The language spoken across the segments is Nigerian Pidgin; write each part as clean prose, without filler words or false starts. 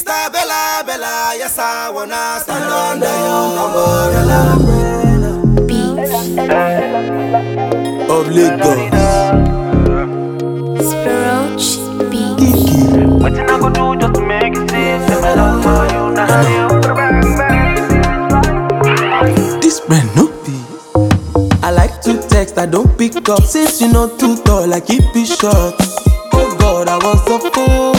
Sister Bella, Bella, yes I wanna stand under your umbrella. Beach. Of Lagos. Spiroch Beach. Kiki. What you not gonna do just to make it see? Say my love for you, not you. This brand no be. I like to text, I don't pick up. Since you know too tall, I keep it short. Oh God, I was a fool.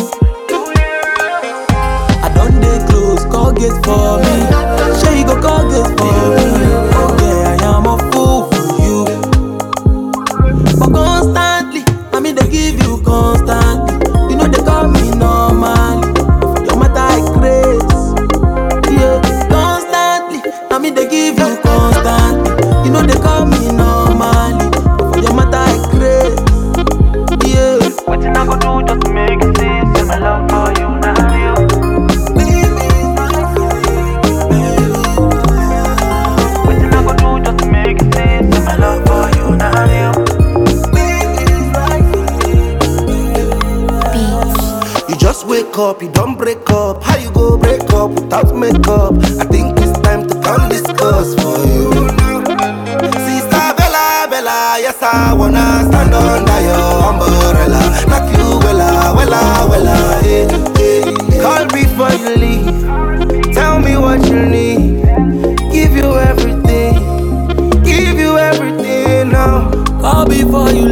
I don't dey close, call gate for me. Sure you go call gate for me. Oh yeah, I am a fool for you. But constantly, I mean they give you constantly. You know they call me normally. Your matter I craze. Yeah, constantly, I mean they give you constantly. You know they call me normally. Your matter I craze. Yeah. What you not gonna do just to make it see? Say my love for you, not you. What you not gonna do just to make it see? Say my love for you, not you. Beach. You just wake up, you don't break up. How you go break up without makeup? I think it's time to come discuss for you. Sister Bella, Bella, yes I wanna stand under your umbrella. Knock you wella, wella, wella, hey, hey. Call before you leave. Tell me what you need. Give you everything now. Call before you